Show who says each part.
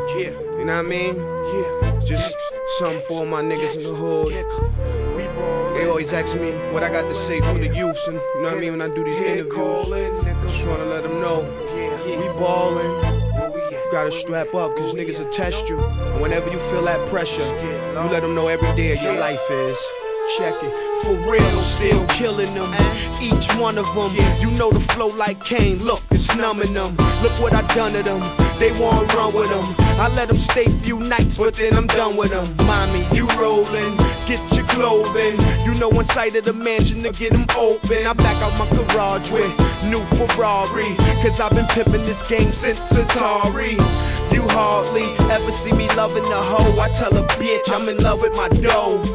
Speaker 1: You know what I mean? Just something for all my niggas in the hood. They always ask me what I got to say for the youth, and you know what I mean, when I do these interviews. Just wanna let them know, we ballin'. You gotta strap up, cause niggas will test you. And whenever you feel that pressure, you let them know every day of your life is. Check it, for real, still killing them. Each one of them, you know the flow like Kane. Look, it's numbing them. Look what I done to them. They won't run with them. I let them stay few nights, but then I'm done with them. Mommy, you rollin', get your clothing. You know one side of the mansion to get them open. I back out my garage with new Ferrari, cause I've been pimping this game since Atari. You hardly ever see me loving the hoe. I tell a bitch I'm in love with my dough.